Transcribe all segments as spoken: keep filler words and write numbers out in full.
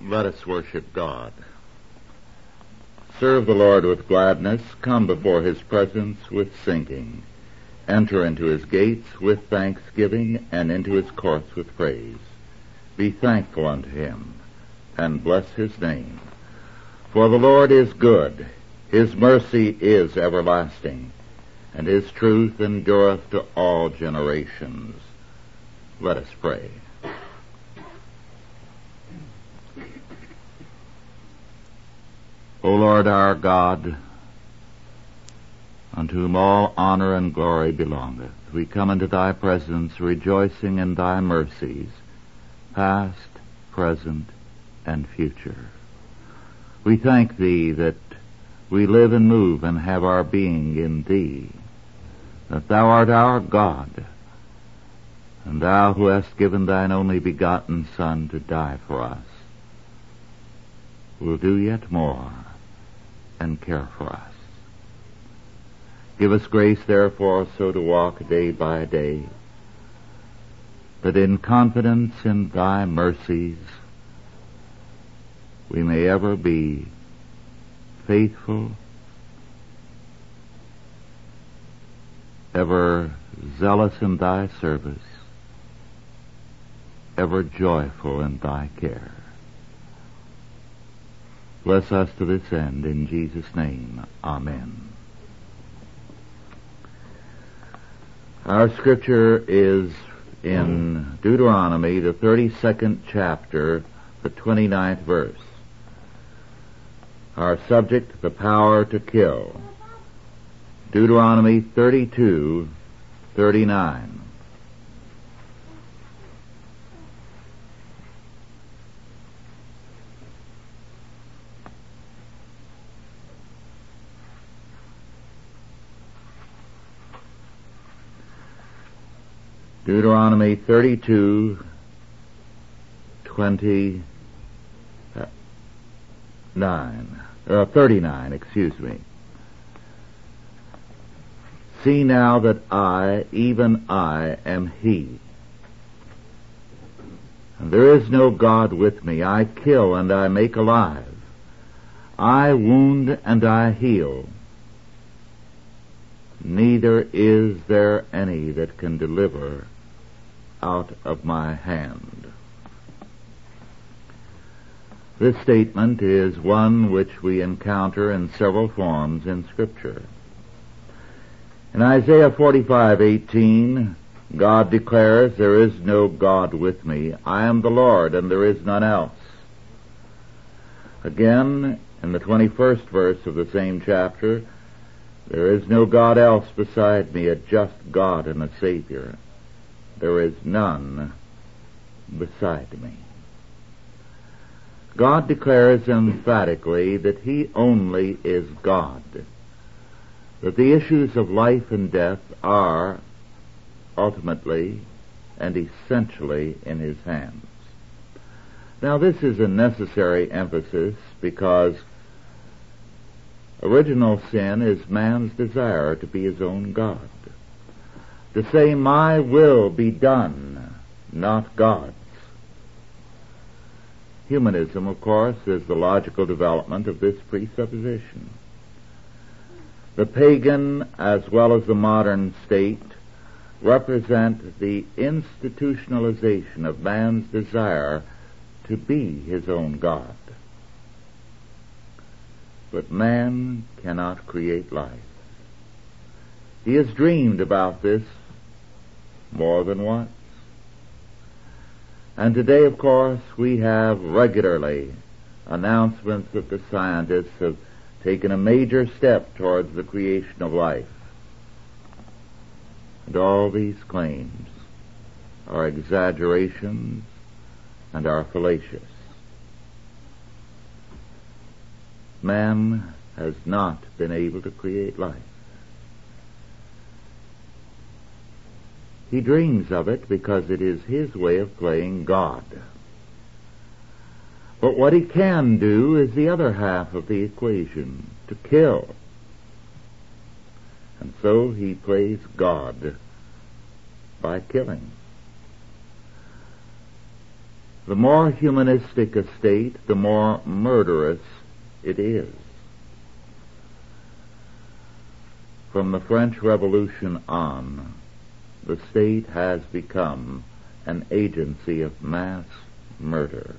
Let us worship God. Serve the Lord with gladness. Come before his presence with singing. Enter into his gates with thanksgiving, and into his courts with praise. Be thankful unto him, and bless his name. For the Lord is good. His mercy is everlasting, and his truth endureth to all generations. Let us pray. O Lord our God, unto whom all honor and glory belongeth, we come into thy presence rejoicing in thy mercies, past, present, and future. We thank thee that we live and move and have our being in thee, that thou art our God, and thou who hast given thine only begotten Son to die for us, will do yet more and care for us. Give us grace, therefore, so to walk day by day, that in confidence in thy mercies we may ever be faithful, ever zealous in thy service, ever joyful in thy care. Bless us to this end, in Jesus' name. Amen. Our scripture is in Deuteronomy, the thirty-second chapter, the twenty-ninth verse. Our subject, the power to kill. Deuteronomy thirty-two, thirty-nine. Deuteronomy thirty-two, twenty-nine, uh, thirty-nine, excuse me. See now that I, even I, am he. And there is no God with me. I kill and I make alive. I wound and I heal. Neither is there any that can deliver out of my hand. This statement is one which we encounter in several forms in Scripture. In Isaiah forty-five eighteen, God declares, there is no God with me. I am the Lord, and there is none else. Again, in the twenty-first verse of the same chapter, there is no God else beside me, a just God and a Savior. There is none beside me. God declares emphatically that he only is God, that the issues of life and death are ultimately and essentially in his hands. Now, this is a necessary emphasis because original sin is man's desire to be his own God, to say, my will be done, not God's. Humanism, of course, is the logical development of this presupposition. The pagan, as well as the modern state, represent the institutionalization of man's desire to be his own God. But man cannot create life. He has dreamed about this more than once. And today, of course, we have regularly announcements that the scientists have taken a major step towards the creation of life. And all these claims are exaggerations and are fallacious. Man has not been able to create life. He dreams of it because it is his way of playing God. But what he can do is the other half of the equation, to kill. And so he plays God by killing. The more humanistic a state, the more murderous it is. From the French Revolution on, the state has become an agency of mass murder.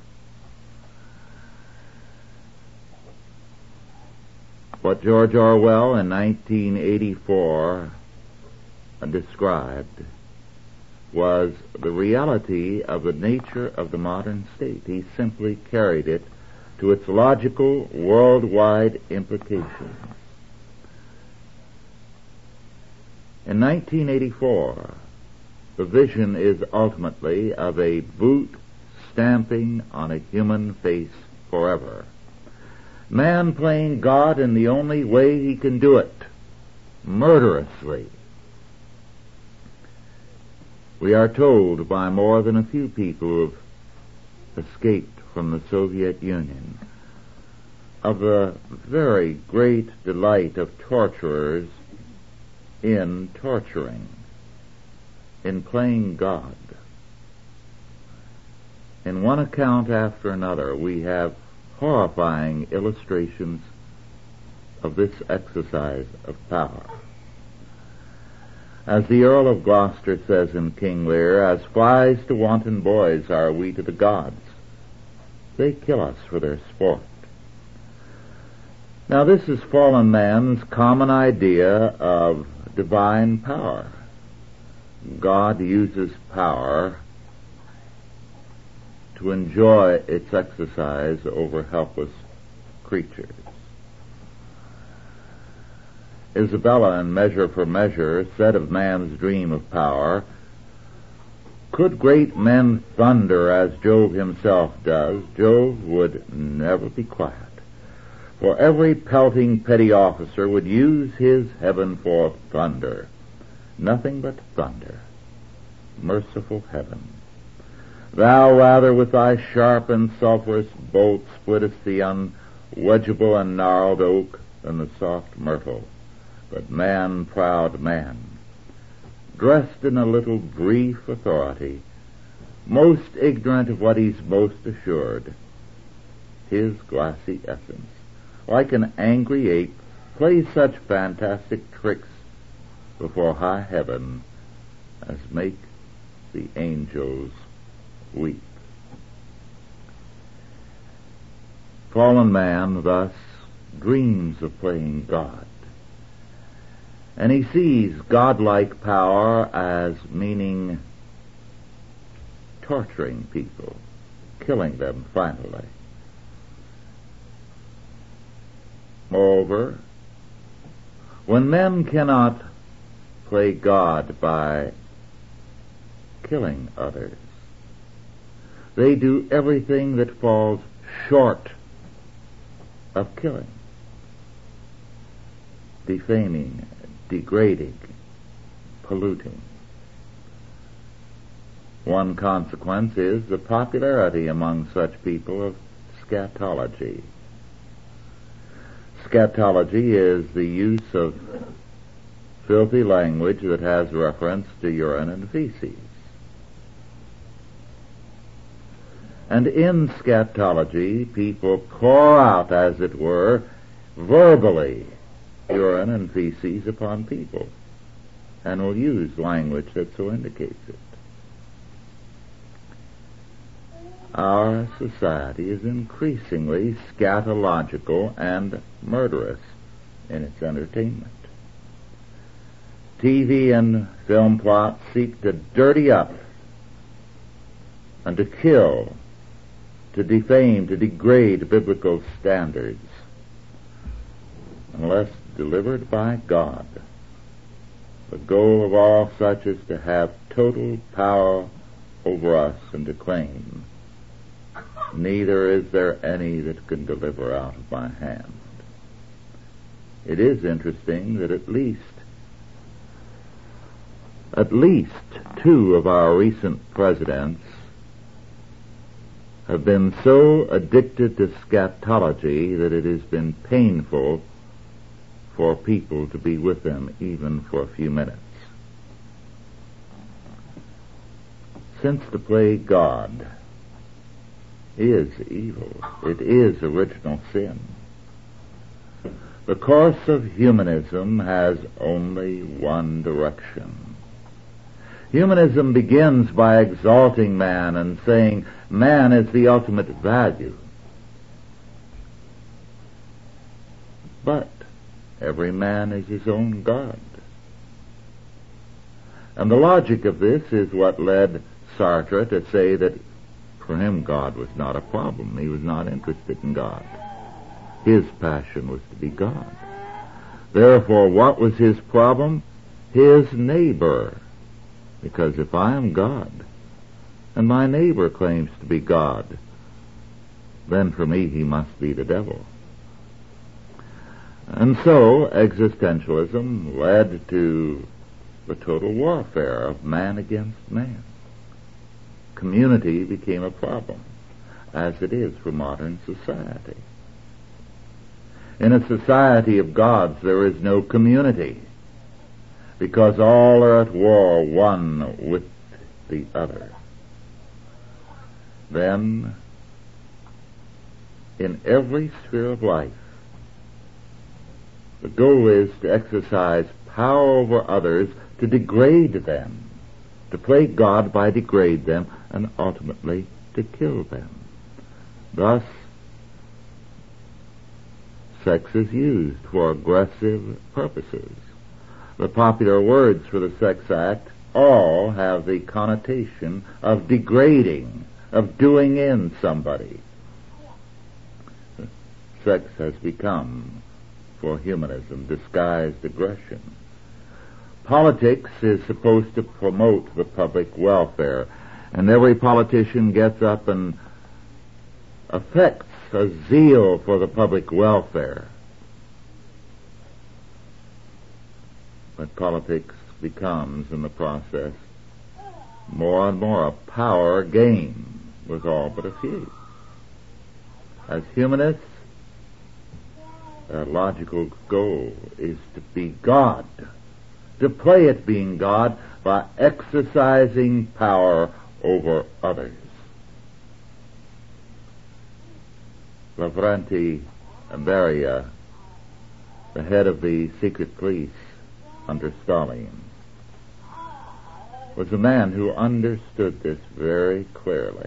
What George Orwell in nineteen eighty-four described was the reality of the nature of the modern state. He simply carried it to its logical, worldwide implications. In nineteen eighty-four, the vision is ultimately of a boot stamping on a human face forever. Man playing God in the only way he can do it, murderously. We are told by more than a few people who have escaped from the Soviet Union of the very great delight of torturers in torturing, in playing God. In one account after another, we have horrifying illustrations of this exercise of power. As the Earl of Gloucester says in King Lear, as flies to wanton boys are we to the gods. They kill us for their sport. Now this is fallen man's common idea of divine power. God uses power to enjoy its exercise over helpless creatures. Isabella in Measure for Measure said of man's dream of power, could great men thunder as Jove himself does, Jove would never be quiet. For every pelting petty officer would use his heaven for thunder. Nothing but thunder. Merciful heaven. Thou rather with thy sharp and sulphurous bolt splittest the unwedgeable and gnarled oak than the soft myrtle. But man, proud man, dressed in a little brief authority, most ignorant of what he's most assured, his glassy essence, like an angry ape, plays such fantastic tricks before high heaven as make the angels weep. Fallen man thus dreams of playing God, and he sees godlike power as meaning torturing people, killing them finally. Moreover, when men cannot play God by killing others, they do everything that falls short of killing, defaming, degrading, polluting. One consequence is the popularity among such people of scatology. Scatology is the use of filthy language that has reference to urine and feces. And in scatology, people pour out, as it were, verbally, urine and feces upon people, and will use language that so indicates it. Our society is increasingly scatological and murderous in its entertainment. T V and film plots seek to dirty up and to kill, to defame, to degrade biblical standards, unless delivered by God. The goal of all such is to have total power over us and to claim, neither is there any that can deliver out of my hand. It is interesting that at least at least two of our recent presidents have been so addicted to scatology that it has been painful for people to be with them even for a few minutes. Since to play God is evil. It is original sin. The course of humanism has only one direction. Humanism begins by exalting man and saying man is the ultimate value. But every man is his own God. And the logic of this is what led Sartre to say that for him God was not a problem. He was not interested in God. His passion was to be God. Therefore, what was his problem? His neighbor. Because if I am God, and my neighbor claims to be God, then for me he must be the devil. And so, existentialism led to the total warfare of man against man. Community became a problem, as it is for modern society. In a society of gods, there is no community, because all are at war one with the other. Then, in every sphere of life, the goal is to exercise power over others, to degrade them, to play God by degrade them, and ultimately to kill them. Thus, sex is used for aggressive purposes. The popular words for the sex act all have the connotation of degrading, of doing in somebody. Sex has become, for humanism, disguised aggression. Politics is supposed to promote the public welfare, and every politician gets up and affects a zeal for the public welfare. But politics becomes, in the process, more and more a power game with all but a few. As humanists, our logical goal is to be God, to play at being God by exercising power over others. Lavrenti Beria, the head of the secret police under Stalin, was a man who understood this very clearly.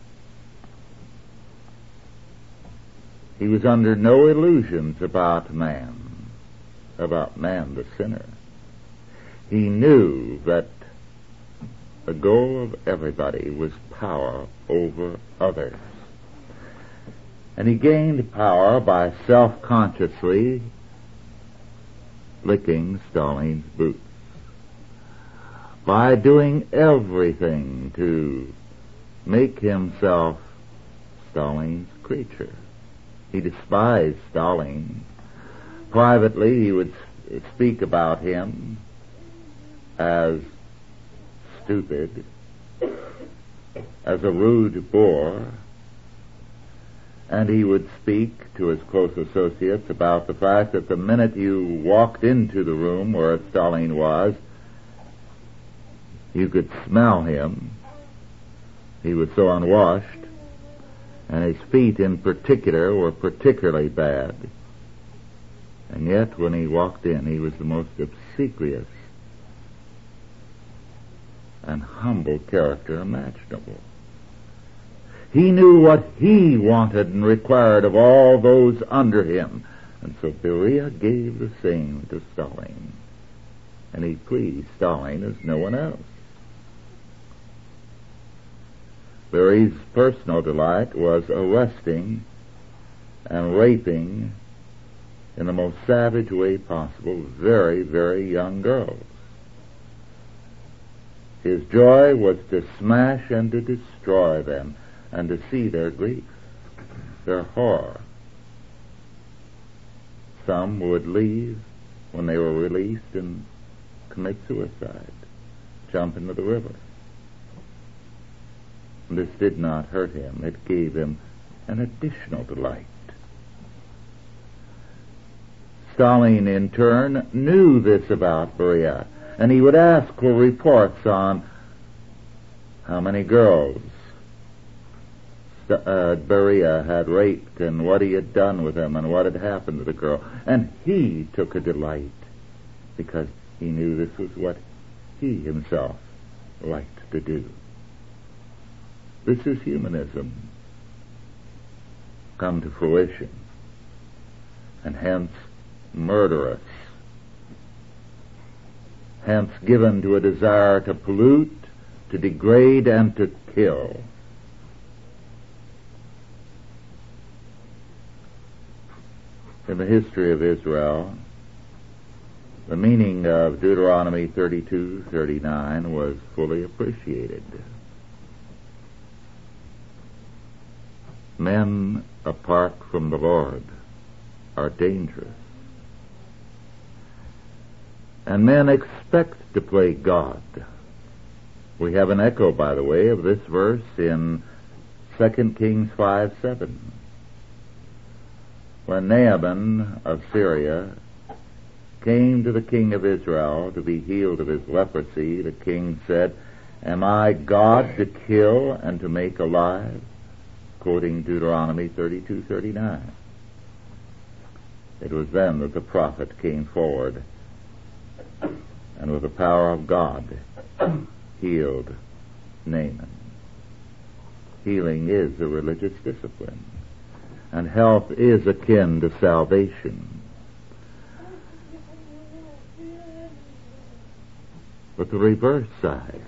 He was under no illusions about man, about man the sinner. He knew that the goal of everybody was power over others. And he gained power by self-consciously licking Stalin's boots, by doing everything to make himself Stalin's creature. He despised Stalin. Privately, he would speak about him as stupid, as a rude bore, and he would speak to his close associates about the fact that the minute you walked into the room where Stalin was, you could smell him. He was so unwashed, and his feet in particular were particularly bad. And yet, when he walked in, he was the most obsequious and humble character imaginable. He knew what he wanted and required of all those under him, and so Beria gave the same to Stalin, and he pleased Stalin as no one else. Beria's personal delight was arresting and raping in the most savage way possible very, very young girls. His joy was to smash and to destroy them, and to see their grief, their horror. Some would leave when they were released and commit suicide, jump into the river. This did not hurt him. It gave him an additional delight. Stalin, in turn, knew this about Beria, and he would ask for reports on how many girls uh, Berea had raped and what he had done with him and what had happened to the girl. And he took a delight because he knew this was what he himself liked to do. This is humanism come to fruition, and hence murderous, hence given to a desire to pollute, to degrade, and to kill. In the history of Israel, the meaning of Deuteronomy thirty-two thirty-nine was fully appreciated. Men apart from the Lord are dangerous. And men expect to play God. We have an echo, by the way, of this verse in Second Kings five seven. When Naaman of Syria came to the king of Israel to be healed of his leprosy, the king said, "Am I God to kill and to make alive?" Quoting Deuteronomy thirty-two thirty-nine. It was then that the prophet came forward and with the power of God healed Naaman. Healing is a religious discipline, and health is akin to salvation. But the reverse side,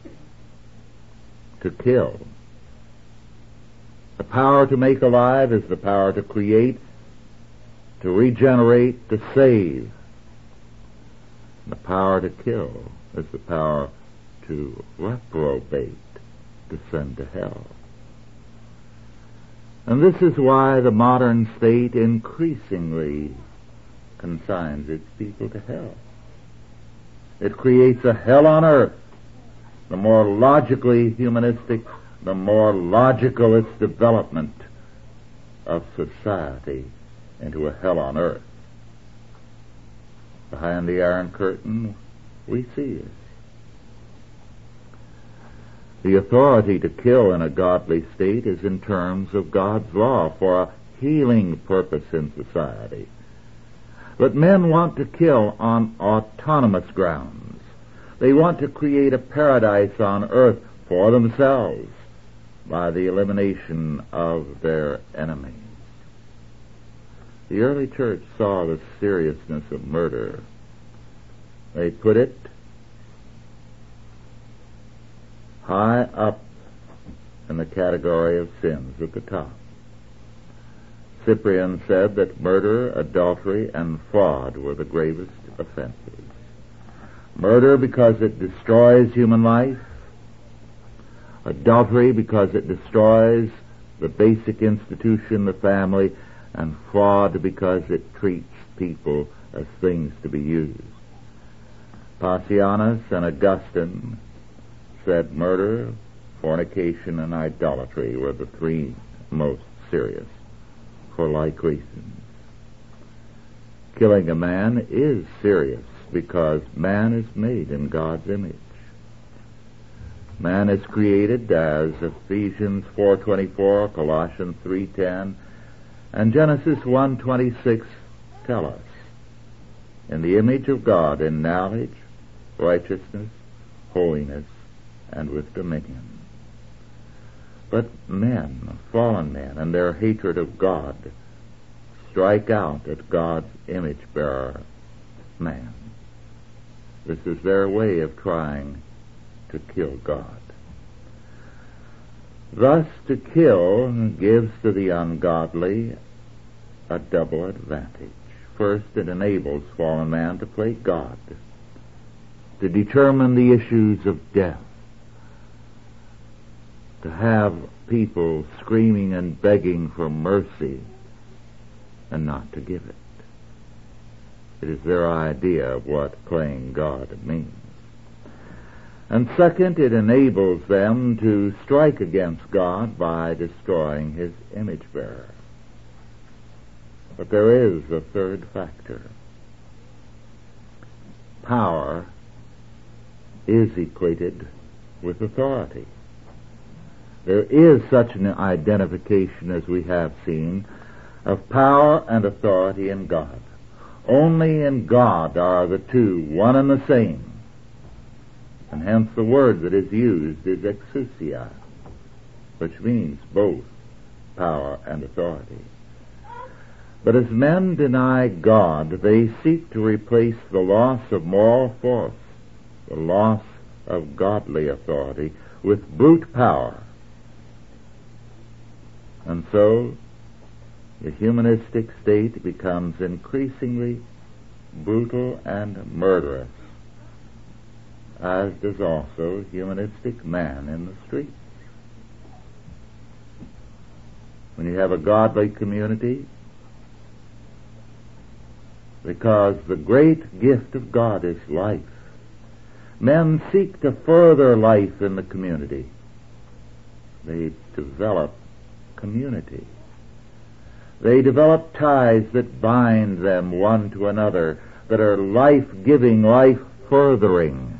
to kill. The power to make alive is the power to create, to regenerate, to save. The power to kill is the power to reprobate, to send to hell. And this is why the modern state increasingly consigns its people to hell. It creates a hell on earth. The more logically humanistic, the more logical its development of society into a hell on earth. Behind the Iron Curtain, we see it. The authority to kill in a godly state is in terms of God's law for a healing purpose in society. But men want to kill on autonomous grounds. They want to create a paradise on earth for themselves by the elimination of their enemies. The early church saw the seriousness of murder. They put it high up in the category of sins at the top. Cyprian said that murder, adultery, and fraud were the gravest offenses. Murder because it destroys human life, adultery because it destroys the basic institution, the family, and fraud because it treats people as things to be used. Pacianus and Augustine said murder, fornication, and idolatry were the three most serious, for like reasons. Killing a man is serious because man is made in God's image. Man is created, as Ephesians four twenty-four, Colossians three ten, and Genesis one twenty-six tell us, in the image of God, in knowledge, righteousness, holiness, and with dominion. But men, fallen men, and their hatred of God strike out at God's image-bearer, man. This is their way of trying to kill God. Thus, to kill gives to the ungodly a double advantage. First, it enables fallen man to play God, to determine the issues of death, to have people screaming and begging for mercy and not to give it. It is their idea of what playing God means. And second, it enables them to strike against God by destroying his image bearer. But there is a third factor. Power is equated with authority. There is such an identification, as we have seen, of power and authority in God. Only in God are the two one and the same. And hence the word that is used is exousia, which means both power and authority. But as men deny God, they seek to replace the loss of moral force, the loss of godly authority, with brute power. And so, the humanistic state becomes increasingly brutal and murderous, as does also humanistic man in the streets. When you have a godly community, because the great gift of God is life, men seek to further life in the community. They develop community. They develop ties that bind them one to another, that are life-giving, life-furthering.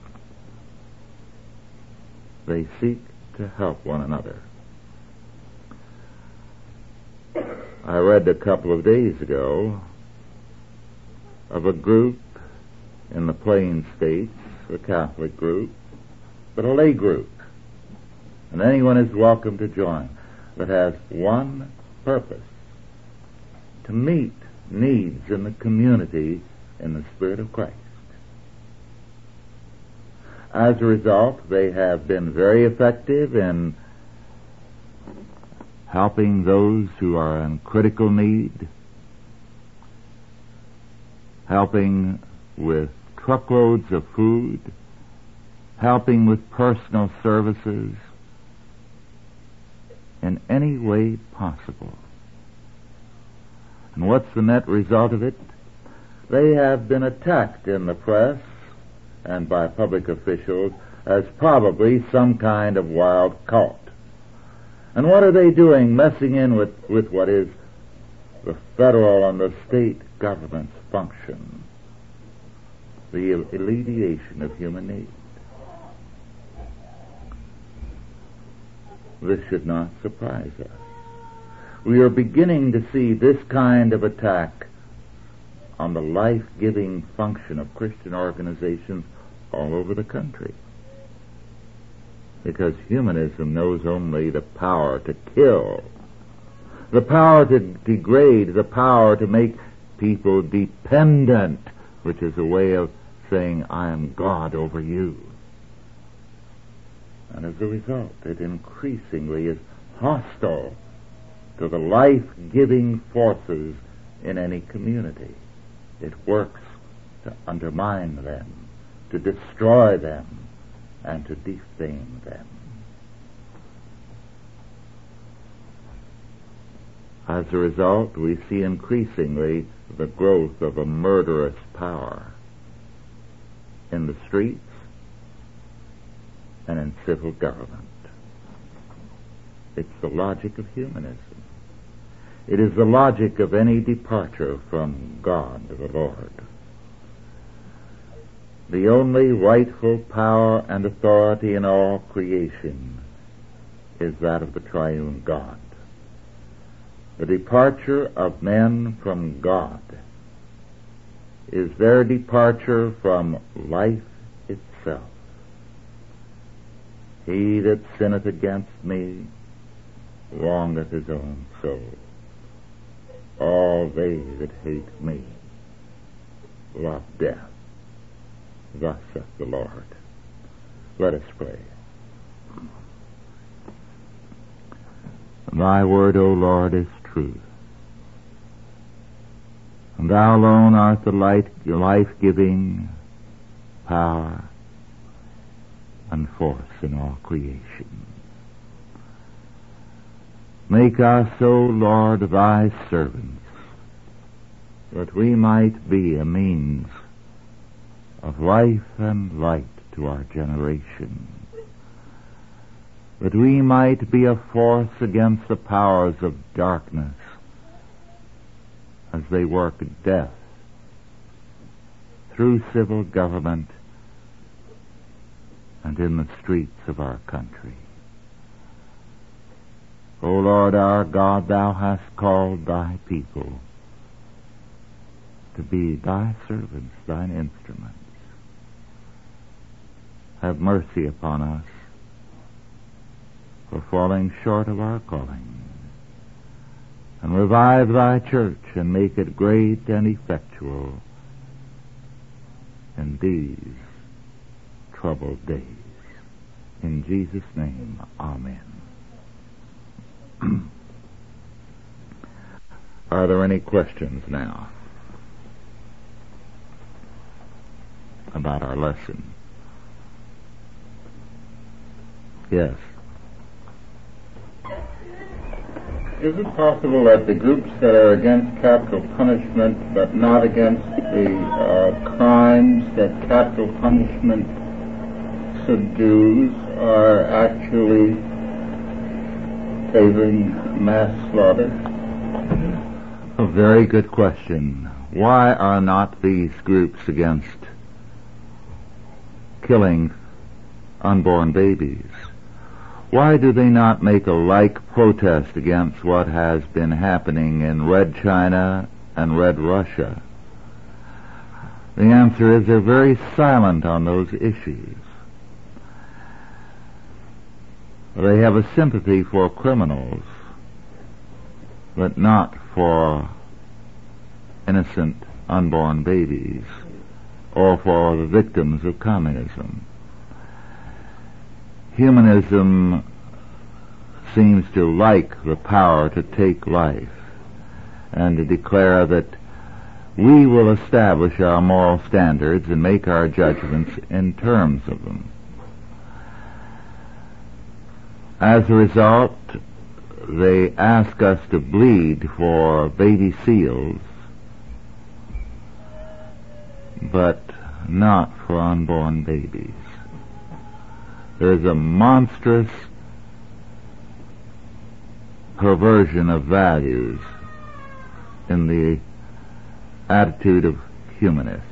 They seek to help one another. I read a couple of days ago of a group in the Plain States, a Catholic group, but a lay group, and anyone is welcome to join, that has one purpose: to meet needs in the community in the Spirit of Christ. As a result, they have been very effective in helping those who are in critical need, helping with truckloads of food, helping with personal services, in any way possible. And what's the net result of it? They have been attacked in the press and by public officials as probably some kind of wild cult. And what are they doing, messing in with, with what is the federal and the state government's function? The alleviation of human need. This should not surprise us. We are beginning to see this kind of attack on the life-giving function of Christian organizations all over the country. Because humanism knows only the power to kill, the power to degrade, the power to make people dependent, which is a way of saying, I am God over you. And as a result, it increasingly is hostile to the life-giving forces in any community. It works to undermine them, to destroy them, and to defame them. As a result, we see increasingly the growth of a murderous power in the streets and in civil government. It's the logic of humanism. It is the logic of any departure from God the Lord. The only rightful power and authority in all creation is that of the triune God. The departure of men from God is their departure from life itself. He that sinneth against me wrongeth his own soul. All they that hate me love death. Thus saith the Lord. Let us pray. Thy word, O Lord, is truth. And thou alone art the light, life-giving power and force in all creation. Make us, O Lord, thy servants, that we might be a means of life and light to our generation, that we might be a force against the powers of darkness as they work death through civil government and in the streets of our country. O Lord our God, thou hast called thy people to be thy servants, thine instruments. Have mercy upon us for falling short of our calling, and revive thy church and make it great and effectual in these troubled days. In Jesus' name, amen. Are there any questions now about our lesson? Yes. Is it possible that the groups that are against capital punishment but not against the uh, crimes that capital punishment subdues are actually favoring mass slaughter? A very good question. Why are not these groups against killing unborn babies? Why do they not make a like protest against what has been happening in Red China and Red Russia? The answer is they're very silent on those issues. They have a sympathy for criminals, but not for innocent unborn babies or for the victims of communism. Humanism seems to like the power to take life and to declare that we will establish our moral standards and make our judgments in terms of them. As a result, they ask us to bleed for baby seals, but not for unborn babies. There's a monstrous perversion of values in the attitude of humanists.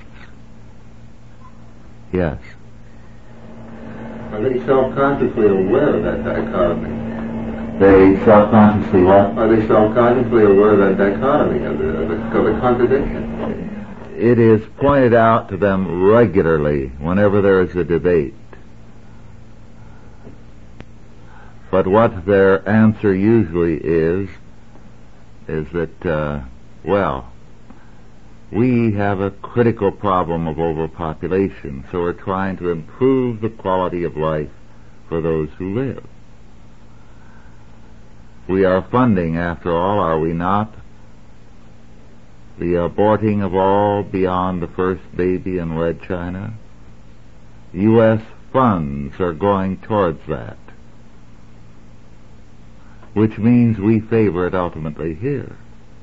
Yes. Are they self-consciously aware of that dichotomy? They self-consciously what? Are they self-consciously aware of that dichotomy, of the, of the, of the contradiction? It is pointed out to them regularly whenever there is a debate. But what their answer usually is, is that, uh, well, we have a critical problem of overpopulation, so we're trying to improve the quality of life for those who live. We are funding, after all, are we not, the aborting of all beyond the first baby in Red China? U S funds are going towards that, which means we favor it ultimately here.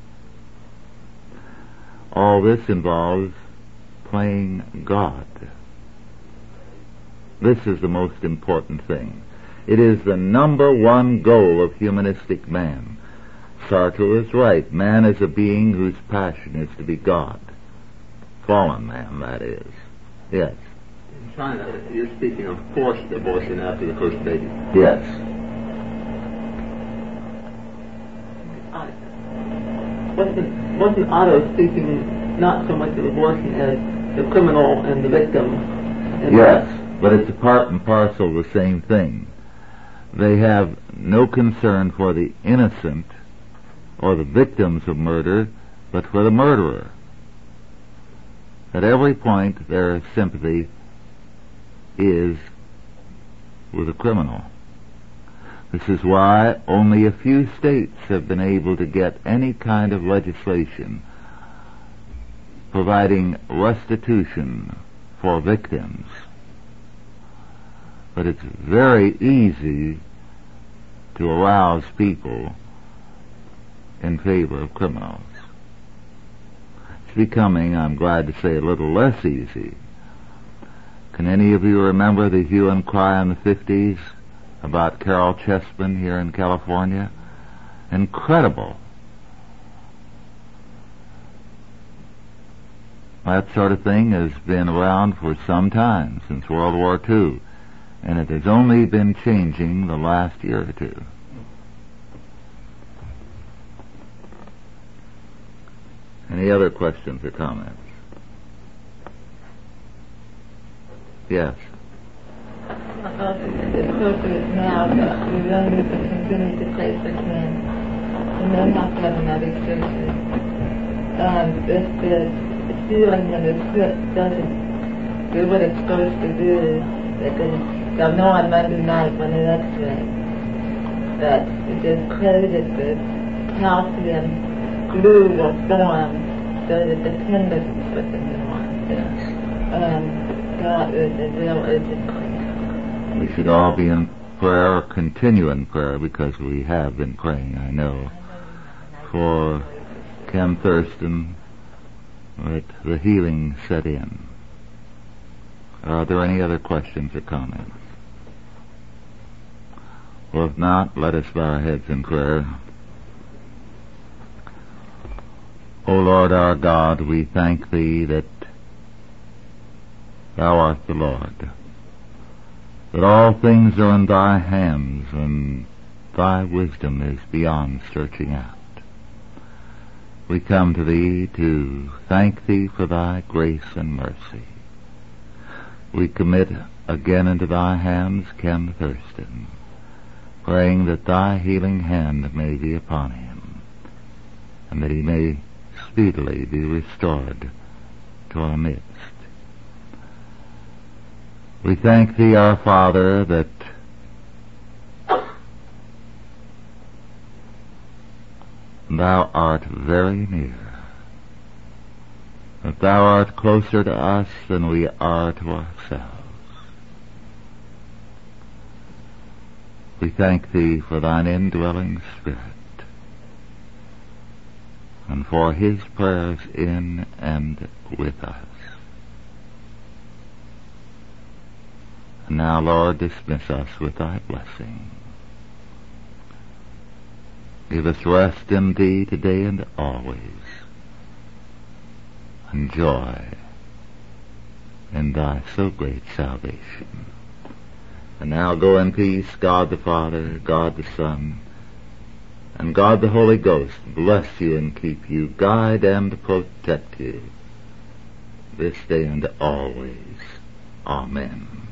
All this involves playing God. This is the most important thing. It is the number one goal of humanistic man. Sartre is right. Man is a being whose passion is to be God. Fallen man, that is. Yes. In China, you're speaking of forced abortion after the first baby. Yes. Wasn't, wasn't Otto speaking not so much of abortion as the criminal and the victim? And yes, but it's a part and parcel of the same thing. They have no concern for the innocent or the victims of murder, but for the murderer. At every point, their sympathy is with the criminal. This is why only a few states have been able to get any kind of legislation providing restitution for victims. But it's very easy to arouse people in favor of criminals. It's becoming, I'm glad to say, a little less easy. Can any of you remember the hue and cry in the fifties about Carol Chessman here in California? Incredible. That sort of thing has been around for some time, since World War Two, and it has only been changing the last year or two. Any other questions or comments? Yes. Uh, it's appropriate now that we really need to continue to pray for Ken and then have to have another surgery. Um, if the healing in his hip doesn't do what it's supposed to do, because they'll know on Monday night when the x-ray that it just created the calcium glue will form so that the tendon is what they want. Um, that is a real urgent thing. We should all be in prayer, or continue in prayer, because we have been praying, I know, for Ken Thurston, that the healing set in. Are there any other questions or comments? Well, if not, let us bow our heads in prayer. O Lord our God, we thank Thee that Thou art the Lord, that all things are in Thy hands, and Thy wisdom is beyond searching out. We come to Thee to thank Thee for Thy grace and mercy. We commit again into Thy hands Ken Thurston, praying that Thy healing hand may be upon him, and that he may speedily be restored to our midst. We thank Thee, our Father, that Thou art very near, that Thou art closer to us than we are to ourselves. We thank Thee for Thine indwelling Spirit, and for His prayers in and with us. And now, Lord, dismiss us with Thy blessing. Give us rest in Thee today and always, and joy in Thy so great salvation. And now go in peace. God the Father, God the Son, and God the Holy Ghost bless you and keep you, guide and protect you this day and always. Amen.